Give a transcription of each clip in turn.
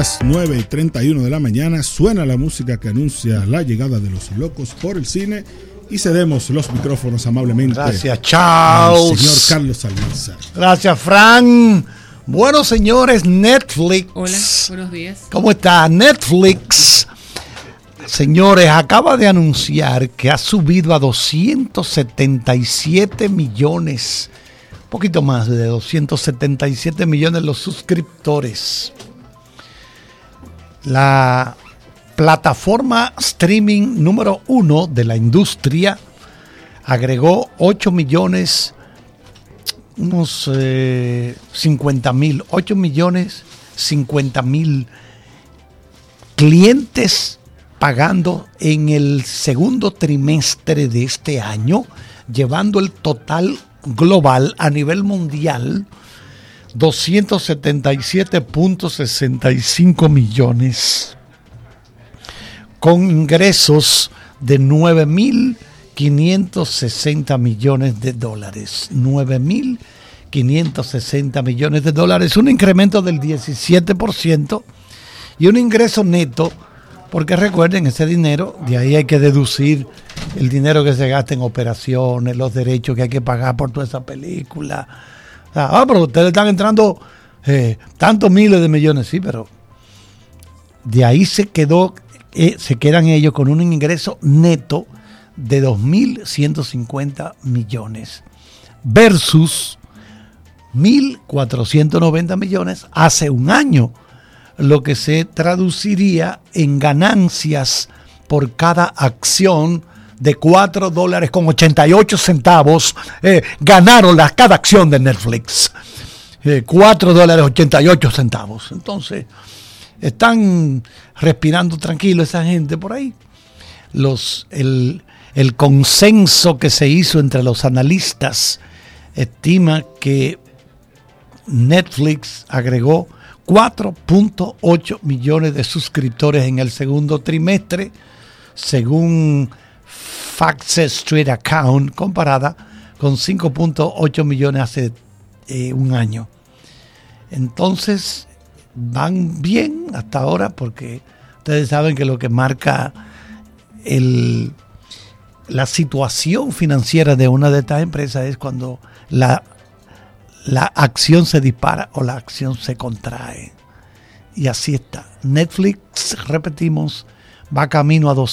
las 9:31 de la mañana suena la música que anuncia la llegada de los locos por el cine y cedemos los micrófonos amablemente. Gracias, Charles. Al señor Carlos Almanzar. Gracias, Fran. Bueno, señores, Netflix. Hola, buenos días. ¿Cómo está? Netflix, señores, acaba de anunciar que ha subido a 277 millones, un poquito más de 277 millones los suscriptores. La plataforma streaming número 1 de la industria agregó 8 millones, unos 50 mil, 8 millones 50 mil clientes pagando en el segundo trimestre de este año, llevando el total global a nivel mundial 277.65 millones, con ingresos de 9.560 millones de dólares. 9.560 millones de dólares, un incremento del 17% y un ingreso neto, porque recuerden, ese dinero, de ahí hay que deducir el dinero que se gasta en operaciones, los derechos que hay que pagar por toda esa película. Pero ustedes están entrando tantos miles de millones, sí, pero de ahí se quedan ellos con un ingreso neto de 2.150 millones versus 1.490 millones hace un año, lo que se traduciría en ganancias por cada acción de $4.88. Ganaron cada acción de Netflix. $4.88. Entonces, están respirando tranquilo esa gente por ahí. El consenso que se hizo entre los analistas estima que Netflix agregó 4.8 millones de suscriptores en el segundo trimestre, según Factset Street Account, comparada con 5.8 millones hace un año. Entonces, van bien hasta ahora, porque ustedes saben que lo que marca la situación financiera de una de estas empresas es cuando la acción se dispara o la acción se contrae. Y así está. Netflix, repetimos, va camino a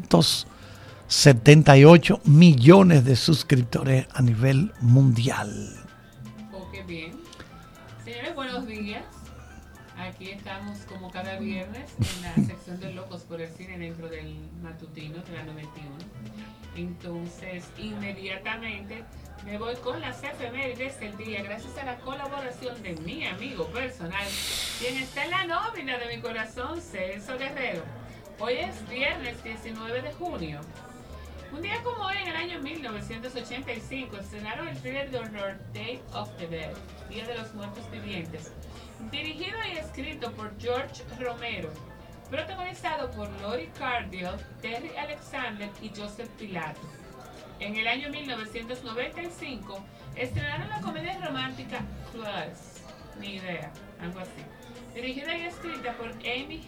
278 millones de suscriptores a nivel mundial. Oh, qué bien. Señores, buenos días. Aquí estamos como cada viernes en la sección de Locos por el Cine dentro del matutino de la 91. Entonces, inmediatamente me voy con las efemérides del día, gracias a la colaboración de mi amigo personal, quien está en la nómina de mi corazón, Celso Guerrero. Hoy es viernes 19 de junio. Un día como hoy, en el año 1985, estrenaron el thriller de horror Day of the Dead, Día de los Muertos Vivientes, dirigido y escrito por George Romero, protagonizado por Laurie Cardiel, Terry Alexander y Joseph Pilato. En el año 1995 estrenaron la comedia romántica Close, ni idea, algo así, dirigida y escrita por Amy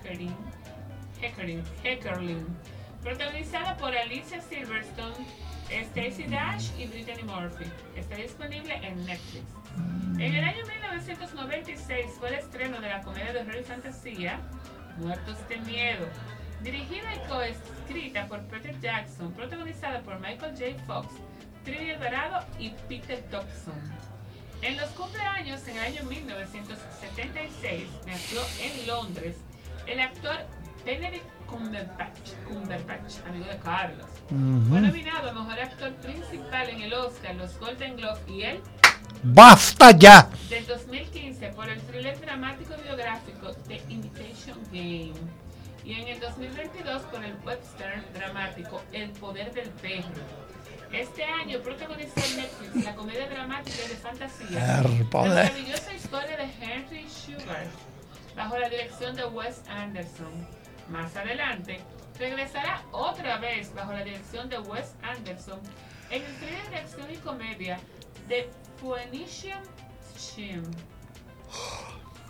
Heckerling, protagonizada por Alicia Silverstone, Stacey Dash y Brittany Murphy. Está disponible en Netflix. En el año 1996 fue el estreno de la comedia de horror y fantasía Muertos de Miedo, dirigida y coescrita por Peter Jackson, protagonizada por Michael J. Fox, Trini Alvarado y Peter Dobson. En los cumpleaños, en el año 1976, nació en Londres el actor Benedict Cumberbatch, amigo de Carlos. Fue nominado a Mejor Actor Principal en el Oscar, los Golden Globe y el ¡Basta ya! del 2015 por el thriller dramático biográfico The Imitation Game. Y en el 2022 por el western dramático El Poder del Perro. Este año protagonizó en Netflix la comedia dramática y de fantasía La maravillosa historia de Henry Sugar, bajo la dirección de Wes Anderson. Más adelante, regresará otra vez bajo la dirección de Wes Anderson en el thriller de acción y comedia The Phoenician Scheme. En el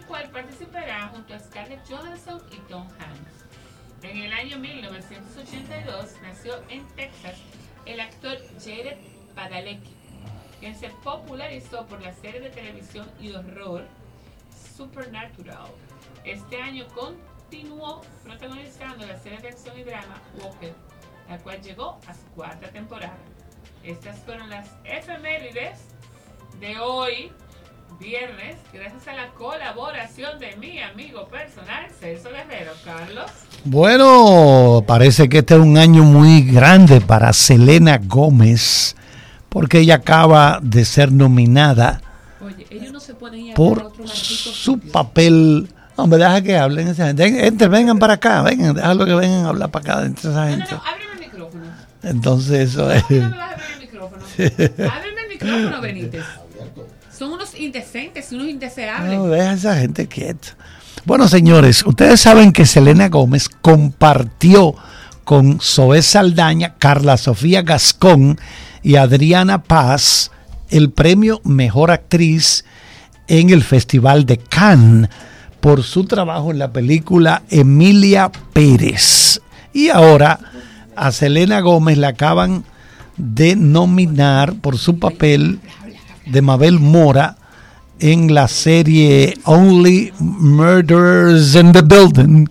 cual participará junto a Scarlett Johansson y Tom Hanks. En el año 1982 nació en Texas el actor Jared Padalecki, quien se popularizó por la serie de televisión y horror Supernatural. Este año continuó protagonizando la serie de acción y drama Walker, la cual llegó a su 4ª temporada. Estas fueron las efemérides de hoy, viernes, gracias a la colaboración de mi amigo personal, Celso Guerrero. Carlos. Bueno, parece que este es un año muy grande para Selena Gómez, porque ella acaba de ser nominada. Oye, ellos no se pueden ir a por otro su papel. Hombre, deja que hablen esa gente. Vengan para acá, vengan, déjalo que vengan a hablar para acá entre esa gente. No, ábreme el micrófono. Entonces, eso es. No me vas a abrir el micrófono. Ábreme el micrófono, Benítez. Son unos indecentes y unos indeseables. No, deja a esa gente quieta. Bueno, señores, ustedes saben que Selena Gómez compartió con Zoé Saldaña, Carla Sofía Gascón y Adriana Paz el premio Mejor Actriz en el Festival de Cannes por su trabajo en la película Emilia Pérez. Y ahora a Selena Gómez la acaban de nominar por su papel de Mabel Mora en la serie Only Murders in the Building.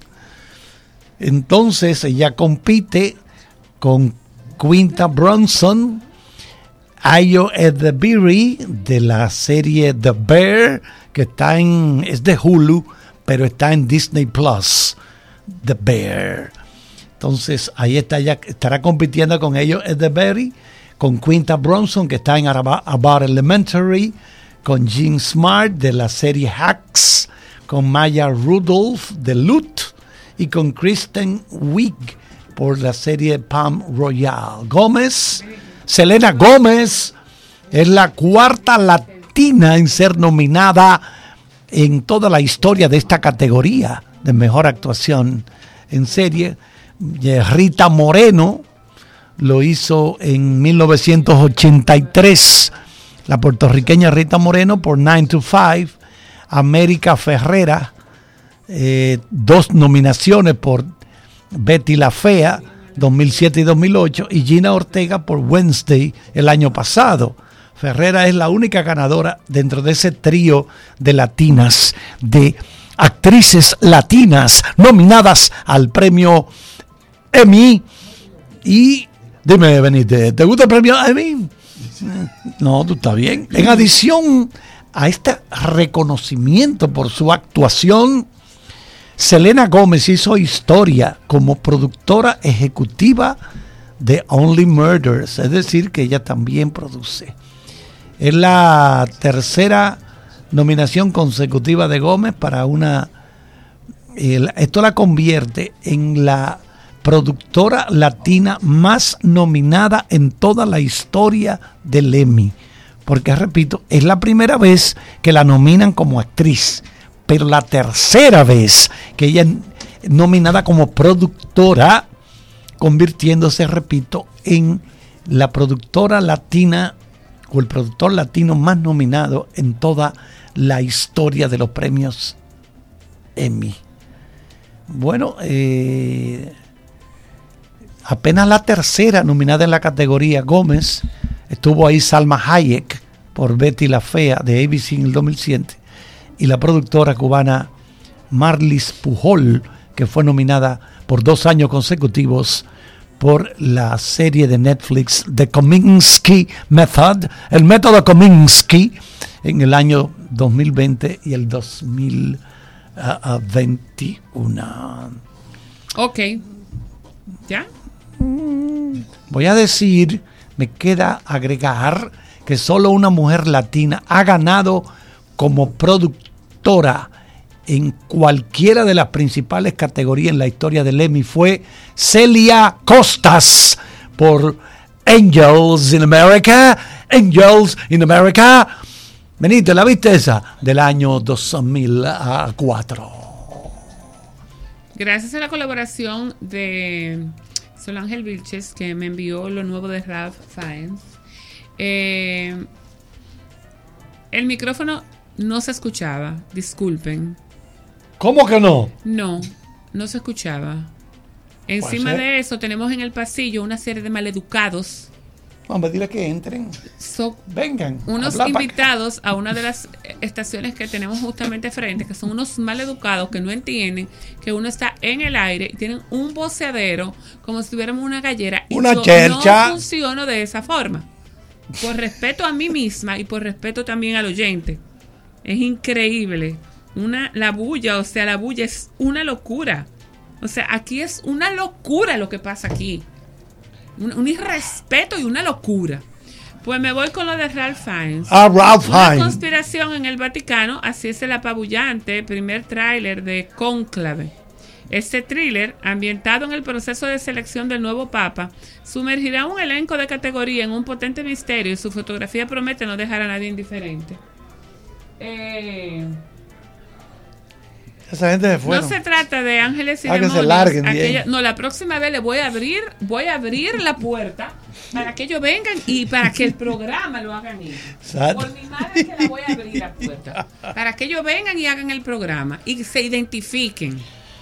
Entonces ella compite con Quinta Brunson, Ayo Edebiri de la serie The Bear, que es de Hulu, pero está en Disney Plus, The Bear. Entonces ahí está, ella estará compitiendo con Ayo Edebiri, con Quinta Brunson, que está en About Elementary, con Jean Smart de la serie Hacks, con Maya Rudolph de Loot y con Kristen Wiig por la serie Palm Royale. Selena Gómez es la 4ª latina en ser nominada en toda la historia de esta categoría de mejor actuación en serie. Rita Moreno lo hizo en 1983, la puertorriqueña Rita Moreno por 9 to 5, América Ferrera, 2 nominaciones por Betty la Fea, 2007 y 2008, y Gina Ortega por Wednesday el año pasado. Ferrera es la única ganadora dentro de ese trío de latinas, de actrices latinas nominadas al premio Emmy. Y dime, Benítez, ¿te gusta el premio Emmy? No, tú estás bien. En adición a este reconocimiento por su actuación, Selena Gómez hizo historia como productora ejecutiva de Only Murders, es decir, que ella también produce. Es la 3ª nominación consecutiva de Gómez para esto la convierte en la productora latina más nominada en toda la historia del Emmy, porque repito, es la primera vez que la nominan como actriz, pero la 3ª vez que ella es nominada como productora, convirtiéndose, repito, en la productora latina o el productor latino más nominado en toda la historia de los premios Emmy. Bueno, apenas la 3ª nominada en la categoría. Gómez, estuvo ahí Salma Hayek por Betty la Fea de ABC en el 2007, y la productora cubana Marlis Pujol, que fue nominada por 2 años consecutivos por la serie de Netflix The Kominsky Method, el método Kominsky, en el año 2020 y el 2021. Ok. ¿Ya? Voy a decir, me queda agregar que solo una mujer latina ha ganado como productora en cualquiera de las principales categorías en la historia del Emmy. Fue Celia Costas por Angels in America. Benito, ¿la viste esa? Del año 2004. Gracias a la colaboración de Sol Ángel Vilches, que me envió lo nuevo de Ralph Fiennes. El micrófono no se escuchaba, disculpen. ¿Cómo que no? No, no se escuchaba. Encima de eso tenemos en el pasillo una serie de maleducados. Vamos a decirle que entren. Vengan. Unos invitados a una de las estaciones que tenemos justamente frente, que son unos maleducados que no entienden que uno está en el aire y tienen un voceadero como si tuviéramos una gallera. Una yo chercha. No funciono de esa forma. Por respeto a mí misma y por respeto también al oyente. Es increíble. La bulla es una locura. O sea, aquí es una locura lo que pasa aquí. Un irrespeto y una locura. Pues me voy con lo de Ralph Fiennes. Ralph Una Fiennes. conspiración en el Vaticano, así es el apabullante primer tráiler de Cónclave. Este thriller, ambientado en el proceso de selección del nuevo Papa, sumergirá a un elenco de categoría en un potente misterio y su fotografía promete no dejar a nadie indiferente. Esa gente se fue. No se trata de ángeles y que demonios. se larguen, No, la próxima vez le voy a abrir la puerta para que ellos vengan y para que el programa lo hagan ellos. Por mi madre que la voy a abrir la puerta. Para que ellos vengan y hagan el programa y se identifiquen.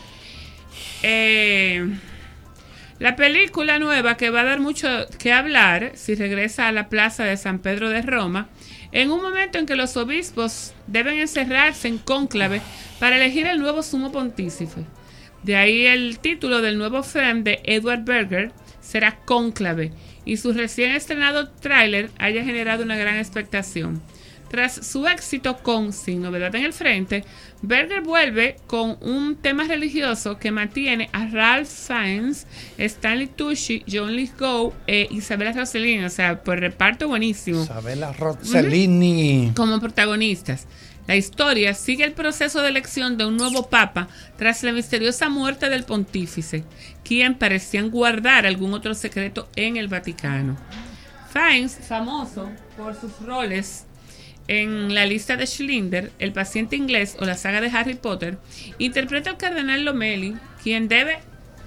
La película nueva que va a dar mucho que hablar si regresa a la plaza de San Pedro de Roma, en un momento en que los obispos deben encerrarse en cónclave para elegir el nuevo sumo pontífice. De ahí el título del nuevo film de Edward Berger será Cónclave, y su recién estrenado tráiler haya generado una gran expectación. Tras su éxito con Sin Novedad en el Frente, Berger vuelve con un tema religioso que mantiene a Ralph Fiennes, Stanley Tucci, John Lithgow e Isabella Rossellini, o sea, por reparto buenísimo. Isabella Rossellini. Como protagonistas. La historia sigue el proceso de elección de un nuevo papa tras la misteriosa muerte del pontífice, quien parecían guardar algún otro secreto en el Vaticano. Fiennes, famoso por sus roles en La lista de Schindler, El paciente inglés o la saga de Harry Potter, interpreta al cardenal Lomeli, quien debe...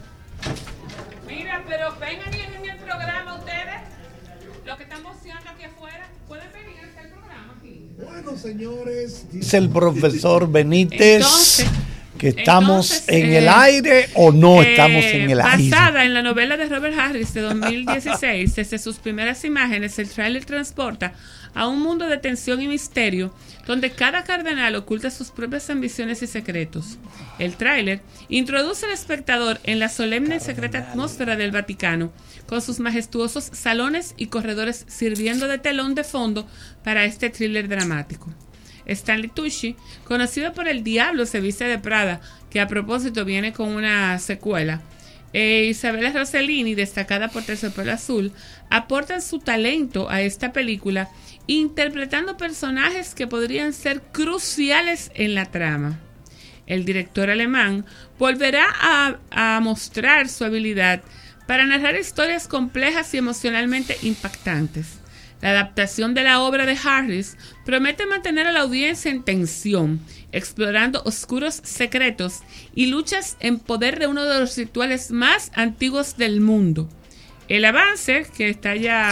Mira, pero vengan y en el programa ustedes, los que están boceando aquí afuera, pueden venir al programa aquí. Bueno, señores, dice el profesor Benítez que estamos en el aire o no estamos en el aire. Basada en la novela de Robert Harris de 2016, desde sus primeras imágenes, el tráiler transporta a un mundo de tensión y misterio, donde cada cardenal oculta sus propias ambiciones y secretos. El tráiler introduce al espectador en la solemne y secreta atmósfera del Vaticano, con sus majestuosos salones y corredores sirviendo de telón de fondo para este thriller dramático. Stanley Tucci, conocido por El Diablo se viste de Prada, que a propósito viene con una secuela, Isabella Rossellini, destacada por Terciopelo Azul, aportan su talento a esta película, interpretando personajes que podrían ser cruciales en la trama. El director alemán volverá a mostrar su habilidad para narrar historias complejas y emocionalmente impactantes. La adaptación de la obra de Harris promete mantener a la audiencia en tensión, explorando oscuros secretos y luchas en poder de uno de los rituales más antiguos del mundo. El avance, que está ya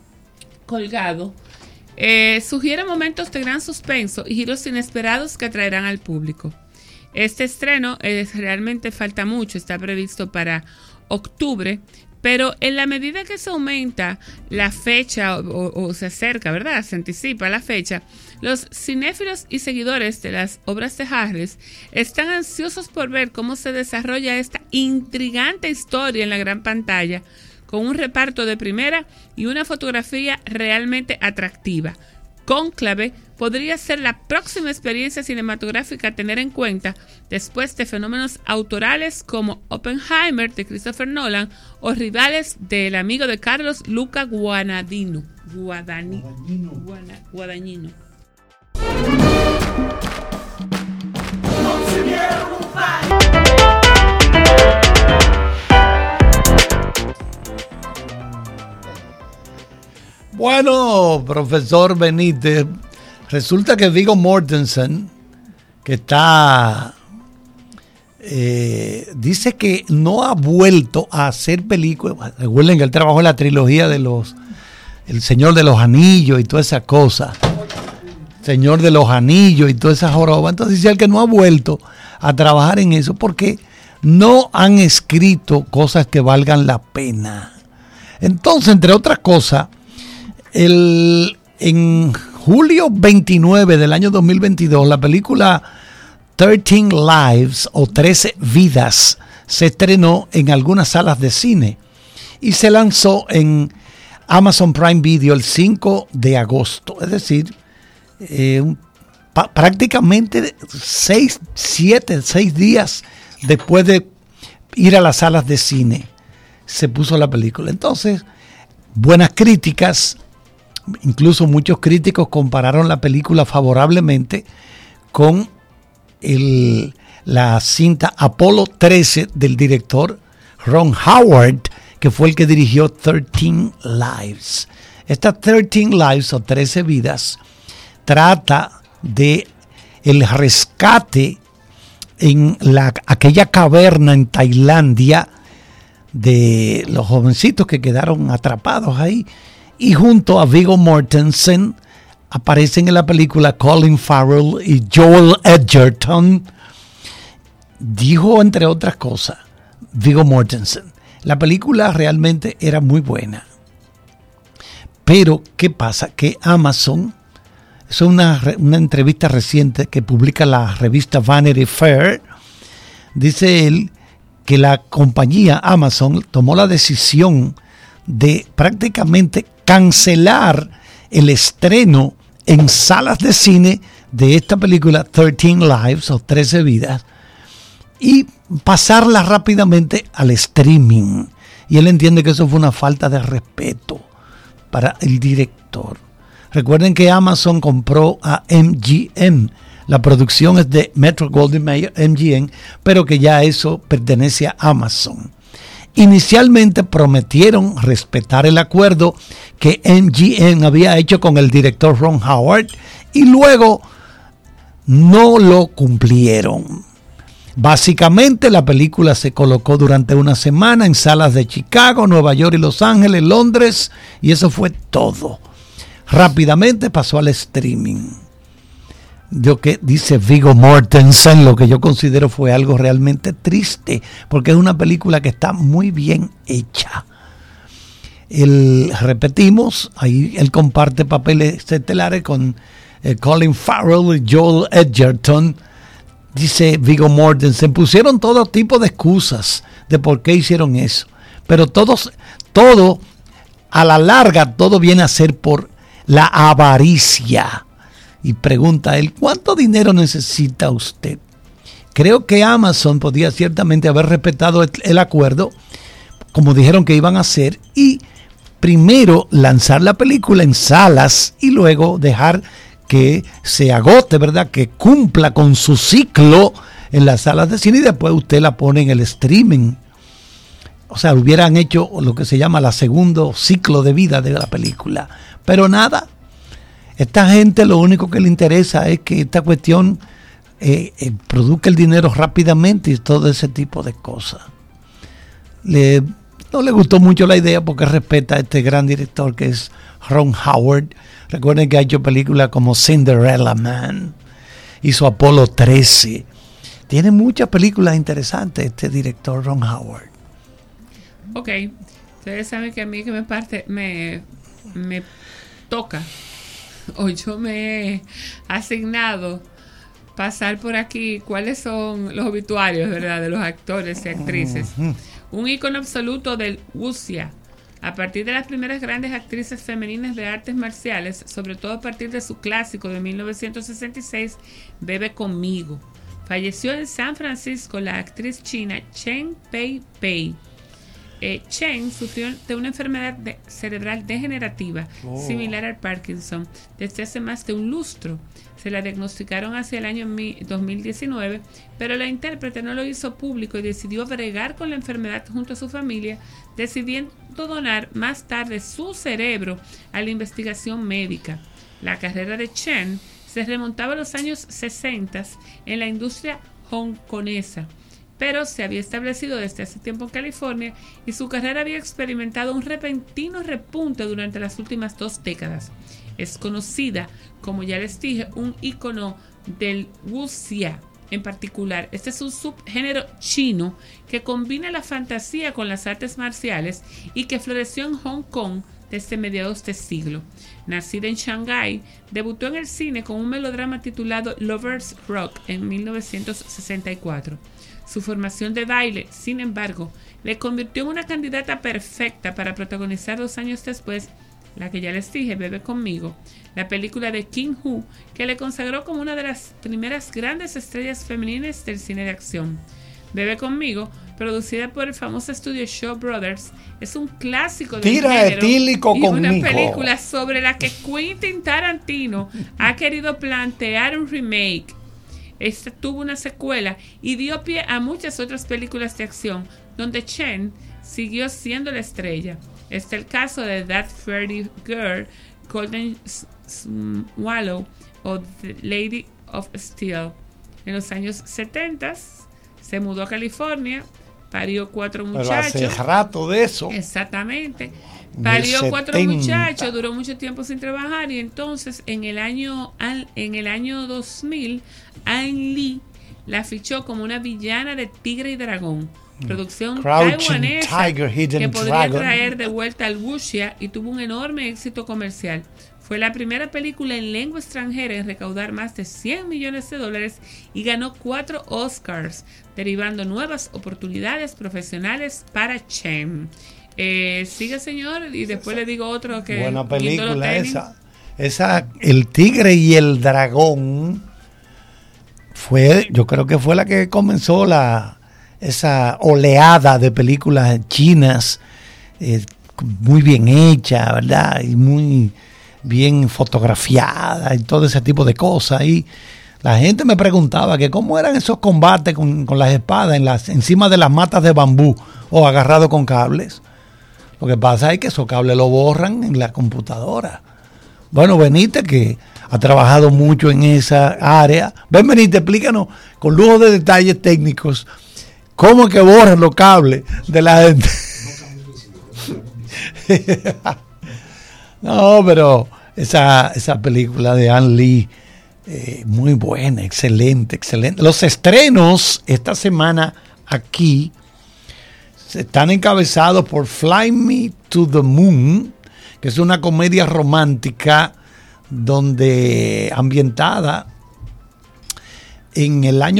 colgado, sugiere momentos de gran suspenso y giros inesperados que atraerán al público. Este estreno realmente falta mucho, está previsto para octubre, pero en la medida que se aumenta la fecha o se acerca, ¿verdad? Se anticipa la fecha, los cinéfilos y seguidores de las obras de Harris están ansiosos por ver cómo se desarrolla esta intrigante historia en la gran pantalla, con un reparto de primera y una fotografía realmente atractiva. Cónclave podría ser la próxima experiencia cinematográfica a tener en cuenta después de fenómenos autorales como Oppenheimer de Christopher Nolan o Rivales del amigo de Carlos Luca Guadagnino. Bueno, profesor Benítez, resulta que Viggo Mortensen, que está, dice que no ha vuelto a hacer películas. Recuerden que él trabajó en la trilogía de El Señor de los Anillos y toda esa cosa. Señor de los Anillos y toda esa joroba. Entonces dice el que no ha vuelto a trabajar en eso porque no han escrito cosas que valgan la pena. Entonces, entre otras cosas, en julio 29 del año 2022, la película 13 Lives o 13 Vidas se estrenó en algunas salas de cine y se lanzó en Amazon Prime Video el 5 de agosto. Es decir, prácticamente 6 días después de ir a las salas de cine se puso la película. Entonces, buenas críticas, incluso muchos críticos compararon la película favorablemente con la cinta Apolo 13 del director Ron Howard, que fue el que dirigió 13 Lives. Esta 13 Lives o 13 vidas trata de el rescate en aquella caverna en Tailandia de los jovencitos que quedaron atrapados ahí, y junto a Viggo Mortensen aparecen en la película Colin Farrell y Joel Edgerton. Dijo, entre otras cosas, Viggo Mortensen, la película realmente era muy buena, pero ¿qué pasa? Que Amazon, es una entrevista reciente que publica la revista Vanity Fair, dice él que la compañía Amazon tomó la decisión de prácticamente cancelar el estreno en salas de cine de esta película 13 Lives o 13 vidas y pasarla rápidamente al streaming. Y él entiende que eso fue una falta de respeto para el director. Recuerden que Amazon compró a MGM. La producción es de Metro-Goldwyn-Mayer, MGM, pero que ya eso pertenece a Amazon. Inicialmente prometieron respetar el acuerdo que MGM había hecho con el director Ron Howard y luego no lo cumplieron. Básicamente la película se colocó durante una semana en salas de Chicago, Nueva York y Los Ángeles, Londres, y eso fue todo. Rápidamente pasó al streaming. Lo que dice Viggo Mortensen, lo que yo considero fue algo realmente triste, porque es una película que está muy bien hecha. Repetimos, ahí él comparte papeles estelares con Colin Farrell y Joel Edgerton. Dice Viggo Mortensen, pusieron todo tipo de excusas de por qué hicieron eso, pero todo a la larga, todo viene a ser por la avaricia. Y pregunta él, ¿cuánto dinero necesita usted? Creo que Amazon podía ciertamente haber respetado el acuerdo, como dijeron que iban a hacer, y primero lanzar la película en salas y luego dejar que se agote, ¿verdad? Que cumpla con su ciclo en las salas de cine y después usted la pone en el streaming. O sea, hubieran hecho lo que se llama la segundo ciclo de vida de la película. Pero nada. Esta gente lo único que le interesa es que esta cuestión produzca el dinero rápidamente y todo ese tipo de cosas. No le gustó mucho la idea porque respeta a este gran director que es Ron Howard. Recuerden que ha hecho películas como Cinderella Man, hizo Apolo 13. Tiene muchas películas interesantes este director Ron Howard. Ok, ustedes saben que a mí que me toca, o yo me he asignado pasar por aquí cuáles son los obituarios, ¿verdad?, de los actores y actrices. Un ícono absoluto del wuxia, a partir de las primeras grandes actrices femeninas de artes marciales, sobre todo a partir de su clásico de 1966, Bebe conmigo. Falleció en San Francisco la actriz china Chen Pei. Chen sufrió de una enfermedad cerebral degenerativa similar al Parkinson desde hace más de un lustro. Se la diagnosticaron hacia el año 2019, pero la intérprete no lo hizo público y decidió bregar con la enfermedad junto a su familia, decidiendo donar más tarde su cerebro a la investigación médica. La carrera de Chen se remontaba a los años 60 en la industria hongkonesa. pero se había establecido desde hace tiempo en California y su carrera había experimentado un repentino repunte durante las últimas 2 décadas. Es conocida, como ya les dije, un ícono del wuxia. En particular, este es un subgénero chino que combina la fantasía con las artes marciales y que floreció en Hong Kong desde mediados de siglo. Nacida en Shanghái, debutó en el cine con un melodrama titulado Lovers Rock en 1964. Su formación de baile, sin embargo, le convirtió en una candidata perfecta para protagonizar 2 años después la que ya les dije, Bebe conmigo, la película de King Hu, que le consagró como una de las primeras grandes estrellas femeninas del cine de acción. Bebe conmigo, producida por el famoso estudio Shaw Brothers, es un clásico del género etílico y conmigo. una película sobre la que Quentin Tarantino ha querido plantear un remake. Esta tuvo una secuela y dio pie a muchas otras películas de acción, donde Chen siguió siendo la estrella. Este es el caso de That Pretty Girl, Golden Swallow o The Lady of Steel. En los años 70 se mudó a California, parió 4 muchachos. Pero hace rato de eso. Exactamente. Parió 4 muchachos, duró mucho tiempo sin trabajar y entonces en el año 2000 Ang Lee la fichó como una villana de Tigre y Dragón. Producción taiwanesa que podría traer de vuelta al wuxia y tuvo un enorme éxito comercial. Fue la primera película en lengua extranjera en recaudar más de $100 millones y ganó 4 Oscars, derivando nuevas oportunidades profesionales para Chen. Sigue, señor, y después le digo otro que... Buena película esa. El Tigre y el Dragón yo creo que fue la que comenzó esa oleada de películas chinas muy bien hecha, ¿verdad? Y muy bien fotografiada y todo ese tipo de cosas. Y la gente me preguntaba que cómo eran esos combates con las espadas encima de las matas de bambú o agarrado con cables. Lo que pasa es que esos cables lo borran en la computadora. Bueno, Benítez, que ha trabajado mucho en esa área. Ven, Benítez, explícanos con lujo de detalles técnicos cómo es que borran los cables de la gente. No, pero esa película de Ang Lee, muy buena, excelente. Los estrenos esta semana aquí están encabezados por Fly Me to the Moon, que es una comedia romántica donde ambientada en el año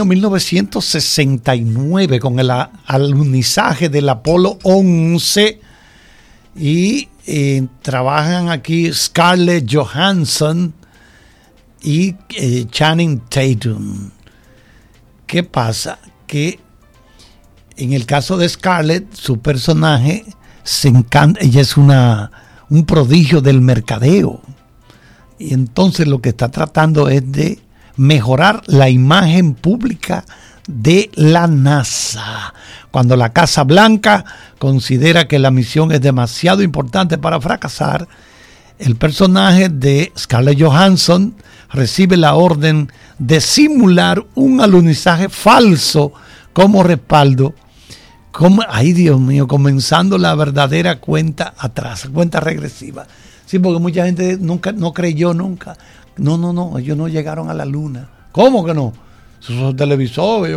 1969 con el alunizaje del Apolo 11 y trabajan aquí Scarlett Johansson y Channing Tatum. ¿Qué pasa? Que en el caso de Scarlett, su personaje se encanta, ella es un prodigio del mercadeo. Y entonces lo que está tratando es de mejorar la imagen pública de la NASA. Cuando la Casa Blanca considera que la misión es demasiado importante para fracasar, el personaje de Scarlett Johansson recibe la orden de simular un alunizaje falso como respaldo. Ay, Dios mío, comenzando la verdadera cuenta atrás, cuenta regresiva. Sí, porque mucha gente no creyó nunca. No, ellos no llegaron a la luna. ¿Cómo que no? Esos televisores,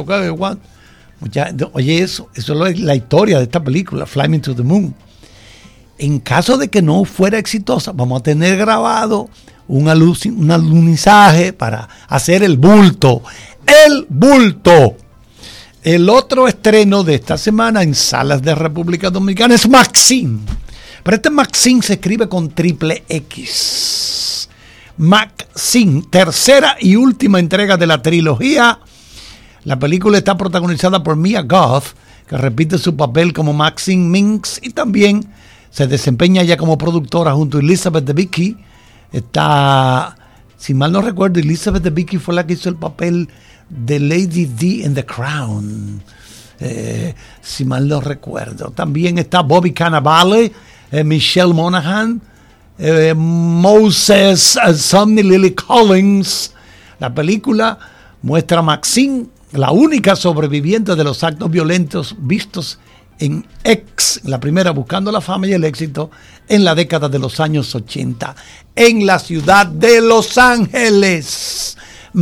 oye, eso es la historia de esta película, Fly Me to the Moon. En caso de que no fuera exitosa, vamos a tener grabado un alunizaje para hacer el bulto. ¡El bulto! El otro estreno de esta semana en salas de República Dominicana es Maxine. Pero este Maxine se escribe con triple X. Maxine, tercera y última entrega de la trilogía. La película está protagonizada por Mia Goth, que repite su papel como Maxine Minx y también se desempeña ya como productora junto a Elizabeth Debicki. Está, si mal no recuerdo, Elizabeth Debicki fue la que hizo el papel de Lady D in The Crown. Si mal no recuerdo. También está Bobby Cannavale, Michelle Monaghan, Moses Sumney, Lily Collins. La película muestra a Maxine la única sobreviviente de los actos violentos vistos en X, la primera Buscando la Fama y el Éxito, en la década de los años 80, en la ciudad de Los Ángeles.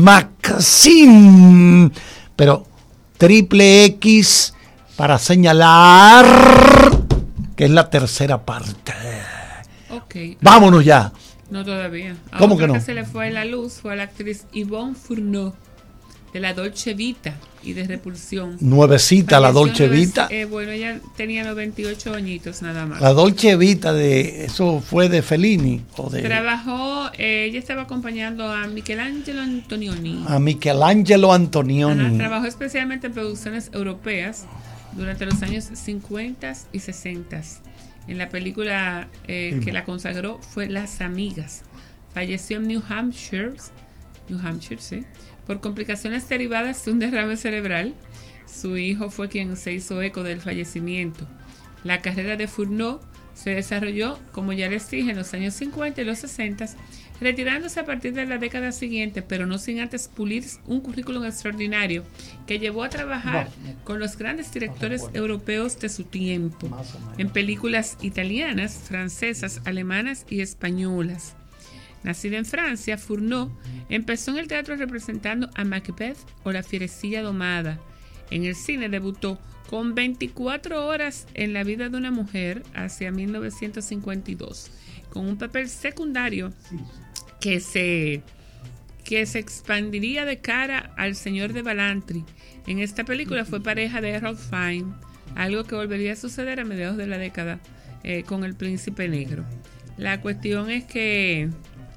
Maxine, pero triple X para señalar que es la tercera parte. Okay. Vámonos ya. No todavía. ¿Cómo Otra que no? que se le fue la luz fue a la actriz Yvonne Furneaux, de la Dolce Vita y de Repulsión. Nuevecita la Dolce Vita. Bueno, ella tenía 98 añitos nada más. La Dolce Vita eso fue de Fellini o de Trabajó, ella estaba acompañando a Michelangelo Antonioni. a Michelangelo Antonioni. Ajá, trabajó especialmente en producciones europeas durante los años 50 y 60. En la película que la consagró fue Las Amigas. Falleció en New Hampshire, sí, por complicaciones derivadas de un derrame cerebral. Su hijo fue quien se hizo eco del fallecimiento. La carrera de Furneaux se desarrolló, como ya les dije, en los años 50 y los 60, retirándose a partir de la década siguiente, pero no sin antes pulir un currículum extraordinario que llevó a trabajar con los grandes directores europeos de su tiempo, en películas italianas, francesas, alemanas y españolas. Nacida en Francia, Furneaux empezó en el teatro representando a Macbeth o La Fierecilla Domada. En el cine debutó con 24 horas en la vida de una mujer hacia 1952, con un papel secundario que se expandiría de cara al Señor de Ballantrae. En esta película fue pareja de Errol Flynn, algo que volvería a suceder a mediados de la década con El Príncipe Negro. La cuestión es que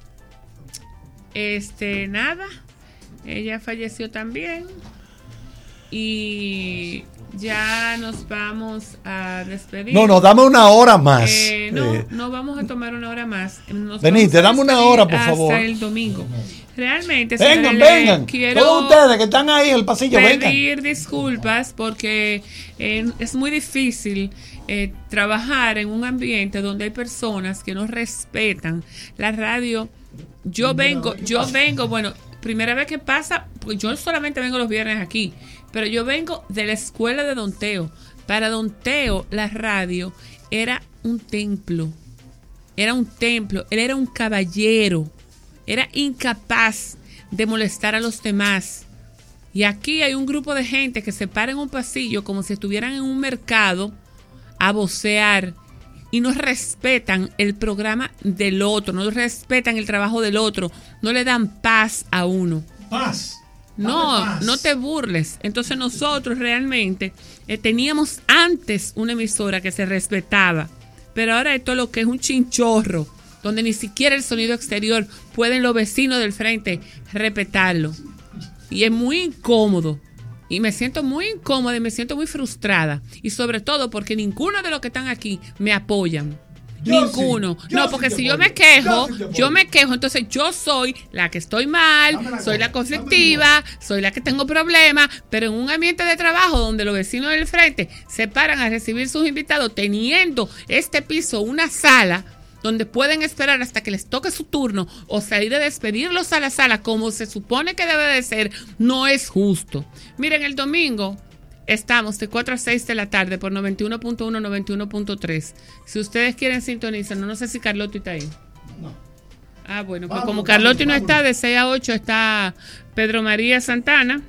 ella falleció también y ya nos vamos a despedir. No, dame una hora más. No vamos a tomar una hora más. Benítez, dame una hora, por favor. Hasta el domingo. Realmente, vengan. Quiero todos ustedes que están ahí en el pasillo, pedir disculpas porque es muy difícil trabajar en un ambiente donde hay personas que no respetan la radio. Yo vengo, bueno, primera vez que pasa, pues yo solamente vengo los viernes aquí, pero yo vengo de la escuela de Don Teo. Para Don Teo, la radio era un templo. Él era un caballero. Era incapaz de molestar a los demás. Y aquí hay un grupo de gente que se para en un pasillo como si estuvieran en un mercado a vocear y no respetan el programa del otro, no respetan el trabajo del otro, no le dan paz a uno. Paz. No te burles. Entonces nosotros realmente teníamos antes una emisora que se respetaba, pero ahora esto es lo que es un chinchorro, donde ni siquiera el sonido exterior pueden los vecinos del frente respetarlo. Y es muy incómodo. Y me siento muy incómoda y me siento muy frustrada. Y sobre todo porque ninguno de los que están aquí me apoyan. Ninguno. Porque si yo me quejo, entonces yo soy la que estoy mal, soy la conflictiva, soy la que tengo problemas, pero en un ambiente de trabajo donde los vecinos del frente se paran a recibir sus invitados, teniendo este piso una sala donde pueden esperar hasta que les toque su turno o salir a despedirlos a la sala como se supone que debe de ser, no es justo. Miren, el domingo estamos de 4 a 6 de la tarde por 91.1, 91.3. Si ustedes quieren sintonizar, no sé si Carlotti está ahí. No. Ah, bueno, pues como Carlotti no está, de 6 a 8 está Pedro María Santana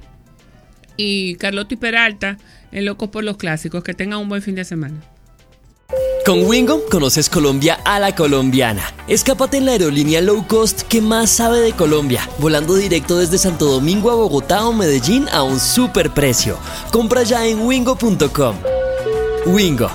y Carlotti Peralta en Locos por los Clásicos. Que tengan un buen fin de semana. Con Wingo conoces Colombia a la colombiana. Escápate en la aerolínea low cost que más sabe de Colombia, volando directo desde Santo Domingo a Bogotá o Medellín a un super precio. Compra ya en wingo.com. Wingo,